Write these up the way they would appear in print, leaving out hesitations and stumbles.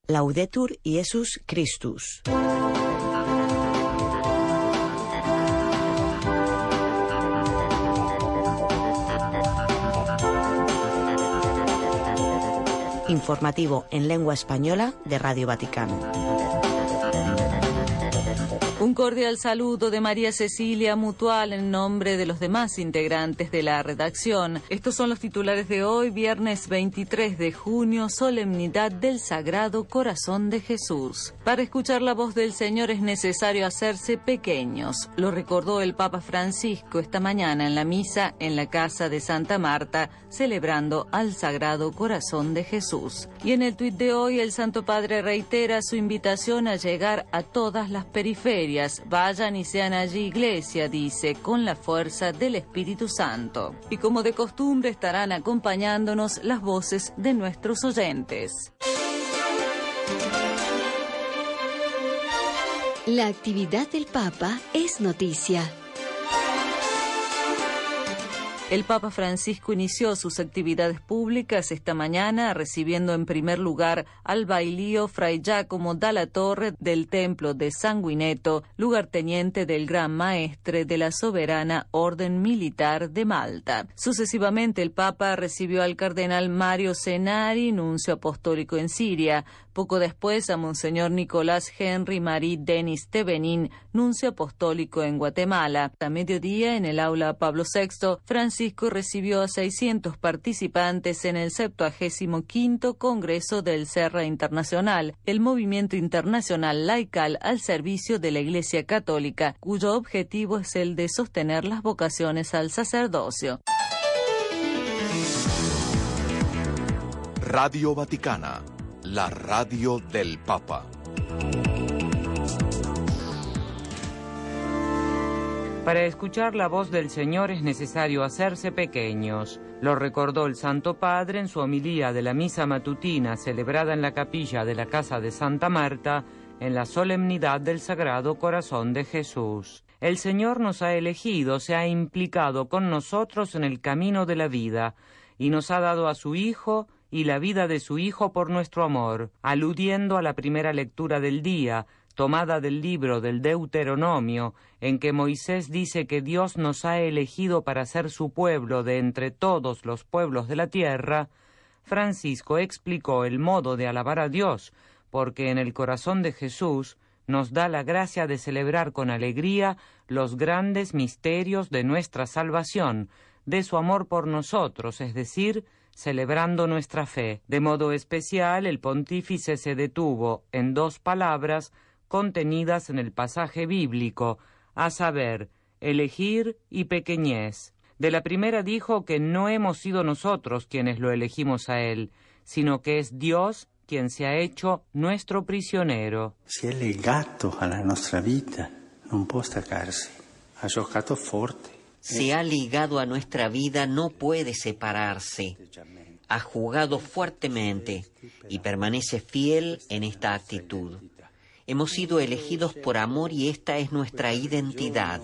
Laudetur Jesus Christus. Informativo en lengua española de Radio Vaticano. Un cordial saludo de María Cecilia Mutual en nombre de los demás integrantes de la redacción. Estos son los titulares de hoy, viernes 23 de junio, solemnidad del Sagrado Corazón de Jesús. Para escuchar la voz del Señor es necesario hacerse pequeños. Lo recordó el Papa Francisco esta mañana en la misa en la casa de Santa Marta, celebrando al Sagrado Corazón de Jesús. Y en el tuit de hoy, el Santo Padre reitera su invitación a llegar a todas las periferias. Vayan y sean allí iglesia, dice, con la fuerza del Espíritu Santo. Y como de costumbre estarán acompañándonos las voces de nuestros oyentes. La actividad del Papa es noticia. El Papa Francisco inició sus actividades públicas esta mañana recibiendo en primer lugar al bailío Fray Giacomo Dalla Torre del Templo de Sanguineto, lugarteniente del Gran Maestre de la Soberana Orden Militar de Malta. Sucesivamente el Papa recibió al cardenal Mario Cenari, nuncio apostólico en Siria. Poco después a Monseñor Nicolás Henry Marie Denis Tevenin, nuncio apostólico en Guatemala. A mediodía, en el aula Pablo VI, Francisco recibió a 600 participantes en el 75º Congreso del Serra Internacional, el movimiento internacional laical al servicio de la Iglesia Católica, cuyo objetivo es el de sostener las vocaciones al sacerdocio. Radio Vaticana, la radio del Papa. Para escuchar la voz del Señor es necesario hacerse pequeños. Lo recordó el Santo Padre en su homilía de la misa matutina celebrada en la capilla de la casa de Santa Marta en la solemnidad del Sagrado Corazón de Jesús. El Señor nos ha elegido, se ha implicado con nosotros en el camino de la vida y nos ha dado a su Hijo y la vida de su Hijo por nuestro amor, aludiendo a la primera lectura del día, tomada del libro del Deuteronomio, en que Moisés dice que Dios nos ha elegido para ser su pueblo de entre todos los pueblos de la tierra. Francisco explicó el modo de alabar a Dios, porque en el corazón de Jesús nos da la gracia de celebrar con alegría los grandes misterios de nuestra salvación, de su amor por nosotros, es decir, celebrando nuestra fe. De modo especial, el pontífice se detuvo en dos palabras contenidas en el pasaje bíblico, a saber, elegir y pequeñez. De la primera dijo que no hemos sido nosotros quienes lo elegimos a él, sino que es Dios quien se ha hecho nuestro prisionero. Si è legato alla nostra vita, non può staccarsi. Ha giocato forte. Se ha ligado a nuestra vida, no puede separarse. Ha jugado fuertemente y permanece fiel en esta actitud. Hemos sido elegidos por amor y esta es nuestra identidad.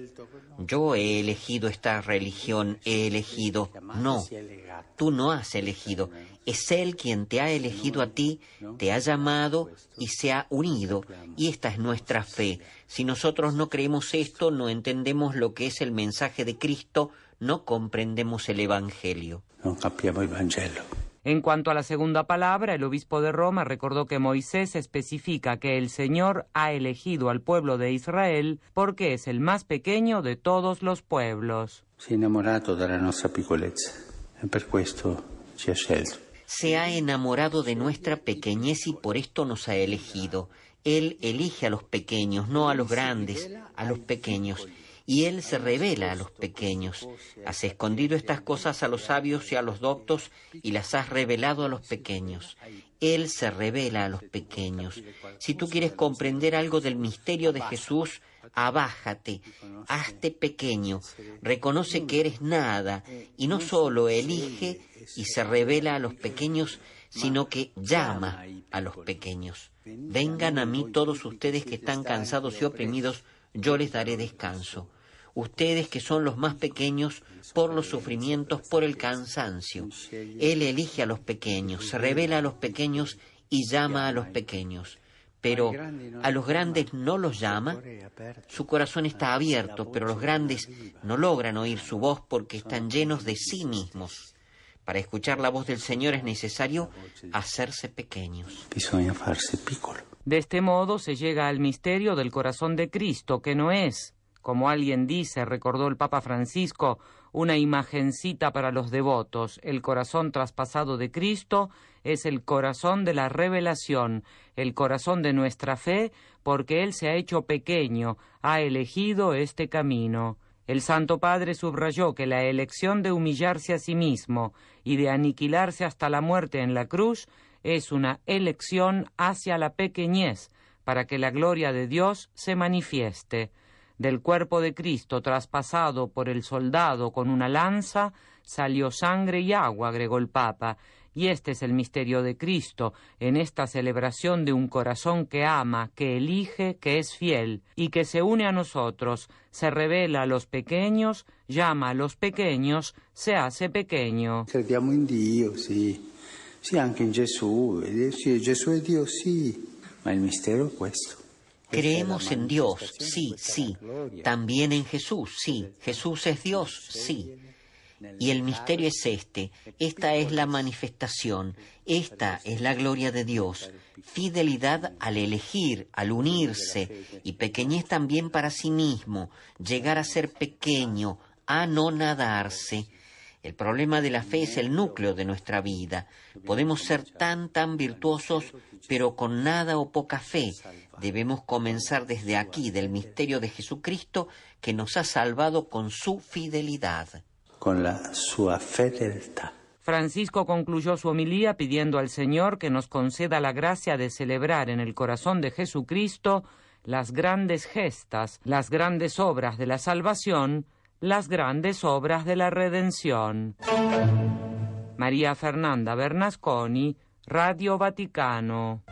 Yo he elegido esta religión, he elegido. No, tú no has elegido. Es Él quien te ha elegido a ti, te ha llamado y se ha unido. Y esta es nuestra fe. Si nosotros no creemos esto, no entendemos lo que es el mensaje de Cristo, no comprendemos el Evangelio. No capiamo il Vangelo. En cuanto a la segunda palabra, el obispo de Roma recordó que Moisés especifica que el Señor ha elegido al pueblo de Israel porque es el más pequeño de todos los pueblos. Si è innamorato della nostra piccolezza e per questo ci ha scelto. Se ha enamorado de nuestra pequeñez y por esto nos ha elegido. Él elige a los pequeños, no a los grandes, a los pequeños. Y Él se revela a los pequeños. Has escondido estas cosas a los sabios y a los doctos y las has revelado a los pequeños. Él se revela a los pequeños. Si tú quieres comprender algo del misterio de Jesús, abájate, hazte pequeño, reconoce que eres nada y no solo elige y se revela a los pequeños, sino que llama a los pequeños. Vengan a mí todos ustedes que están cansados y oprimidos, yo les daré descanso. Ustedes que son los más pequeños por los sufrimientos, por el cansancio. Él elige a los pequeños, se revela a los pequeños y llama a los pequeños. Pero a los grandes no los llama. Su corazón está abierto, pero los grandes no logran oír su voz porque están llenos de sí mismos. Para escuchar la voz del Señor es necesario hacerse pequeños. De este modo se llega al misterio del corazón de Cristo, que no es, como alguien dice, recordó el Papa Francisco, una imagencita para los devotos. El corazón traspasado de Cristo es el corazón de la revelación, el corazón de nuestra fe, porque Él se ha hecho pequeño, ha elegido este camino. El Santo Padre subrayó que la elección de humillarse a sí mismo y de aniquilarse hasta la muerte en la cruz es una elección hacia la pequeñez, para que la gloria de Dios se manifieste. Del cuerpo de Cristo traspasado por el soldado con una lanza, salió sangre y agua, agregó el Papa, y este es el misterio de Cristo, en esta celebración de un corazón que ama, que elige, que es fiel, y que se une a nosotros, se revela a los pequeños, llama a los pequeños, se hace pequeño. Crediamo in Dio, sì. Sì, anche in Gesù. Sì, Gesù è Dio, sì. Ma il mistero è questo. Creemos en Dios, sí, sí. También en Jesús, sí. Jesús es Dios, sí. Y el misterio es este. Esta es la manifestación. Esta es la gloria de Dios. Fidelidad al elegir, al unirse. Y pequeñez también para sí mismo. Llegar a ser pequeño, anonadarse. El problema de la fe es el núcleo de nuestra vida. Podemos ser tan virtuosos, pero con nada o poca fe. Debemos comenzar desde aquí, del misterio de Jesucristo, que nos ha salvado con su fidelidad. Con la sua fedeltà. Francisco concluyó su homilía pidiendo al Señor que nos conceda la gracia de celebrar en el corazón de Jesucristo las grandes gestas, las grandes obras de la salvación, las grandes obras de la redención. María Fernanda Bernasconi, Radio Vaticano.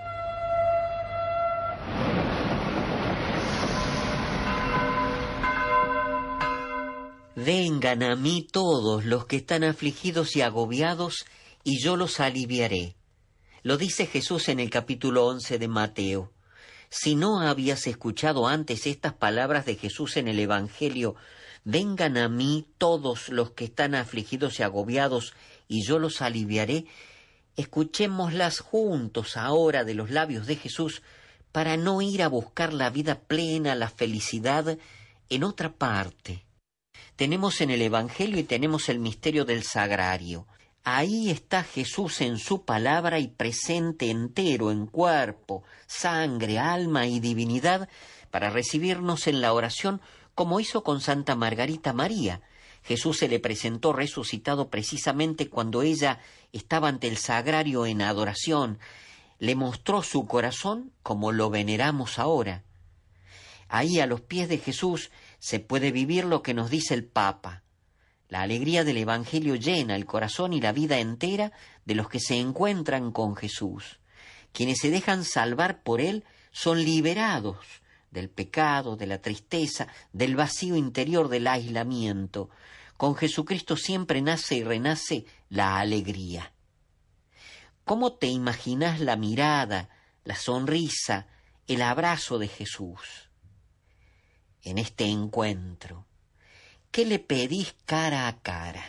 Vengan a mí todos los que están afligidos y agobiados, y yo los aliviaré. Lo dice Jesús en el capítulo 11 de Mateo. Si no habías escuchado antes estas palabras de Jesús en el Evangelio, vengan a mí todos los que están afligidos y agobiados, y yo los aliviaré, escuchémoslas juntos ahora de los labios de Jesús, para no ir a buscar la vida plena, la felicidad, en otra parte. Tenemos en el Evangelio y tenemos el misterio del sagrario. Ahí está Jesús en su palabra y presente entero en cuerpo, sangre, alma y divinidad para recibirnos en la oración como hizo con Santa Margarita María. Jesús se le presentó resucitado precisamente cuando ella estaba ante el sagrario en adoración. Le mostró su corazón como lo veneramos ahora. Ahí a los pies de Jesús se puede vivir lo que nos dice el Papa. La alegría del Evangelio llena el corazón y la vida entera de los que se encuentran con Jesús. Quienes se dejan salvar por Él son liberados del pecado, de la tristeza, del vacío interior, del aislamiento. Con Jesucristo siempre nace y renace la alegría. ¿Cómo te imaginas la mirada, la sonrisa, el abrazo de Jesús en este encuentro? ¿Qué le pedís cara a cara?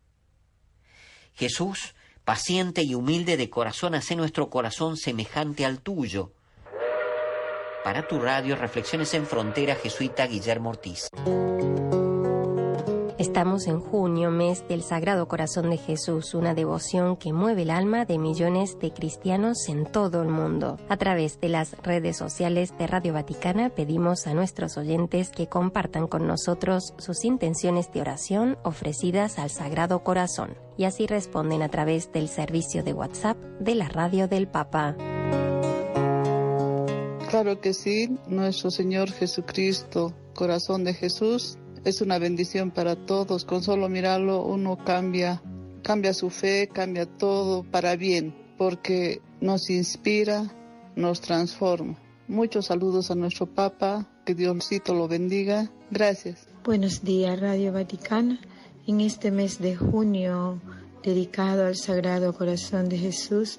Jesús, paciente y humilde de corazón, hace nuestro corazón semejante al tuyo. Para tu radio, Reflexiones en Frontera, jesuita Guillermo Ortiz. Estamos en junio, mes del Sagrado Corazón de Jesús, una devoción que mueve el alma de millones de cristianos en todo el mundo. A través de las redes sociales de Radio Vaticana pedimos a nuestros oyentes que compartan con nosotros sus intenciones de oración ofrecidas al Sagrado Corazón, y así responden a través del servicio de WhatsApp de la Radio del Papa. Claro que sí, nuestro Señor Jesucristo, Corazón de Jesús, es una bendición para todos. Con solo mirarlo uno cambia su fe, cambia todo para bien, porque nos inspira, nos transforma. Muchos saludos a nuestro Papa, que Diosito lo bendiga. Gracias. Buenos días, Radio Vaticana. En este mes de junio, dedicado al Sagrado Corazón de Jesús,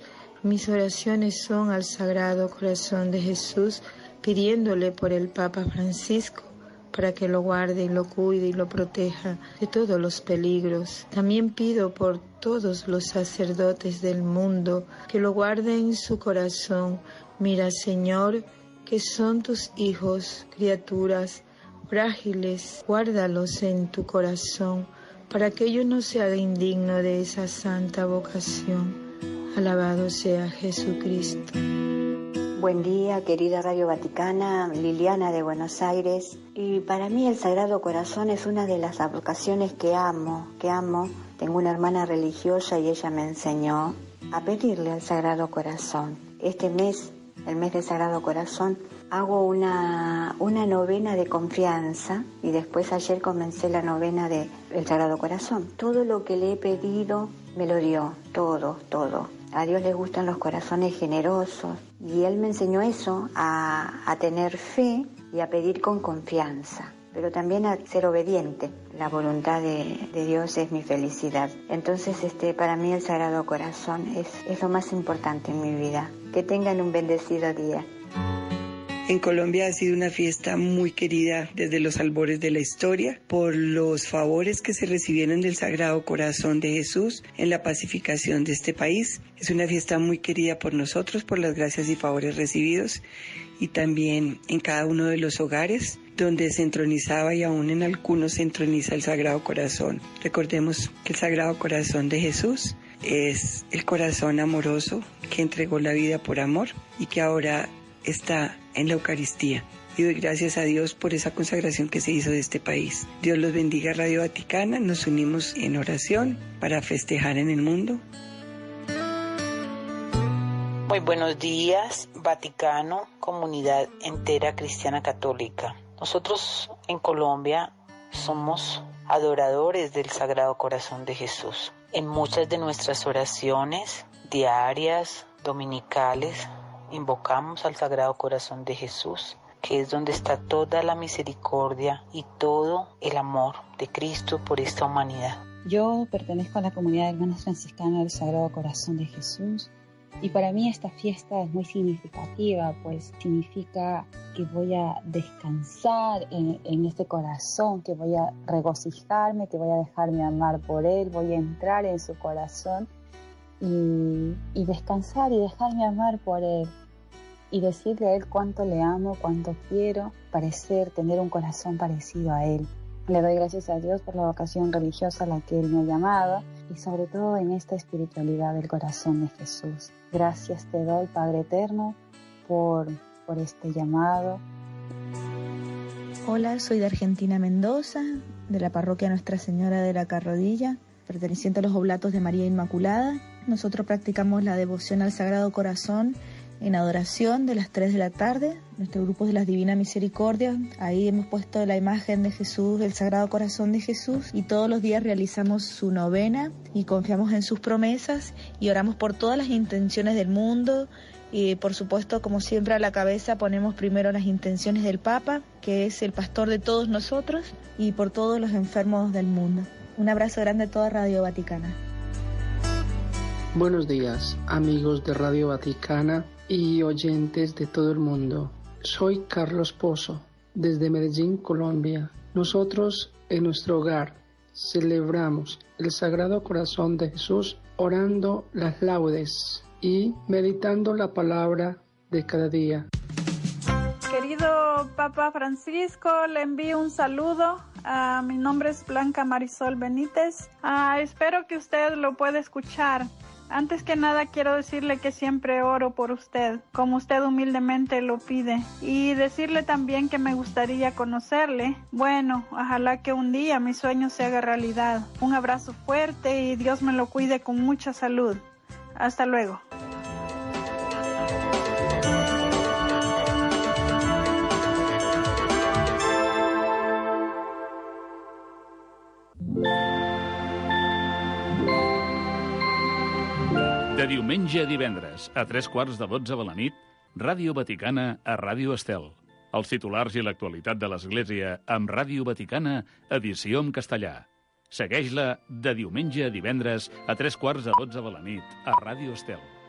Mis oraciones son al Sagrado Corazón de Jesús, pidiéndole por el Papa Francisco, para que lo guarde y lo cuide y lo proteja de todos los peligros. También pido por todos los sacerdotes del mundo, que lo guarden en su corazón. Mira, Señor, que son tus hijos, criaturas frágiles, guárdalos en tu corazón, para que ellos no se hagan indignos de esa santa vocación. Alabado sea Jesucristo. Buen día, querida Radio Vaticana, Liliana de Buenos Aires. Y para mí el Sagrado Corazón es una de las vocaciones que amo. Tengo una hermana religiosa y ella me enseñó a pedirle al Sagrado Corazón. Este mes, el mes del Sagrado Corazón, hago una novena de confianza y después ayer comencé la novena del Sagrado Corazón. Todo lo que le he pedido me lo dio, todo. A Dios le gustan los corazones generosos y Él me enseñó eso, a tener fe y a pedir con confianza, pero también a ser obediente. La voluntad de Dios es mi felicidad. Entonces, para mí el Sagrado Corazón es lo más importante en mi vida. Que tengan un bendecido día. En Colombia ha sido una fiesta muy querida desde los albores de la historia por los favores que se recibieron del Sagrado Corazón de Jesús en la pacificación de este país. Es una fiesta muy querida por nosotros, por las gracias y favores recibidos, y también en cada uno de los hogares donde se entronizaba y aún en algunos se entroniza el Sagrado Corazón. Recordemos que el Sagrado Corazón de Jesús es el corazón amoroso que entregó la vida por amor y que ahora está en la Eucaristía. Y doy gracias a Dios por esa consagración que se hizo de este país. Dios los bendiga, Radio Vaticana. Nos unimos en oración para festejar en el mundo. Muy buenos días, Vaticano, comunidad entera cristiana católica. Nosotros en Colombia somos adoradores del Sagrado Corazón de Jesús. En muchas de nuestras oraciones diarias, dominicales, invocamos al Sagrado Corazón de Jesús, que es donde está toda la misericordia y todo el amor de Cristo por esta humanidad. Yo pertenezco a la comunidad de hermanas franciscanas del Sagrado Corazón de Jesús y para mí esta fiesta es muy significativa, pues significa que voy a descansar en este corazón, que voy a regocijarme, que voy a dejarme amar por Él, voy a entrar en su corazón y descansar y dejarme amar por Él. Y decirle a Él cuánto le amo, cuánto quiero, tener un corazón parecido a Él. Le doy gracias a Dios por la vocación religiosa a la que Él me ha llamado y sobre todo en esta espiritualidad del corazón de Jesús. Gracias te doy, Padre Eterno, por este llamado. Hola, soy de Argentina, Mendoza, de la parroquia Nuestra Señora de la Carrodilla, perteneciente a los Oblatos de María Inmaculada. Nosotros practicamos la devoción al Sagrado Corazón en adoración de las 3 de la tarde, nuestro grupo de la Divina Misericordia. Ahí hemos puesto la imagen de Jesús, el Sagrado Corazón de Jesús, y todos los días realizamos su novena y confiamos en sus promesas y oramos por todas las intenciones del mundo. Y por supuesto, como siempre, a la cabeza ponemos primero las intenciones del Papa, que es el pastor de todos nosotros, y por todos los enfermos del mundo. Un abrazo grande a toda Radio Vaticana. Buenos días, amigos de Radio Vaticana y oyentes de todo el mundo. Soy Carlos Pozo, desde Medellín, Colombia. Nosotros, en nuestro hogar, celebramos el Sagrado Corazón de Jesús orando las laudes y meditando la palabra de cada día. Querido Papa Francisco, le envío un saludo. Mi nombre es Blanca Marisol Benítez. Espero que usted lo pueda escuchar. Antes que nada quiero decirle que siempre oro por usted, como usted humildemente lo pide, y decirle también que me gustaría conocerle. Bueno, ojalá que un día mi sueño se haga realidad. Un abrazo fuerte y Dios me lo cuide con mucha salud. Hasta luego. De diumenge a divendres, a 3:15 de la nit, Ràdio Vaticana a Ràdio Estel. Els titulars i l'actualitat de l'Església amb Ràdio Vaticana, edició en castellà. Segueix-la de diumenge a divendres a 3:15 de la nit a Ràdio Estel.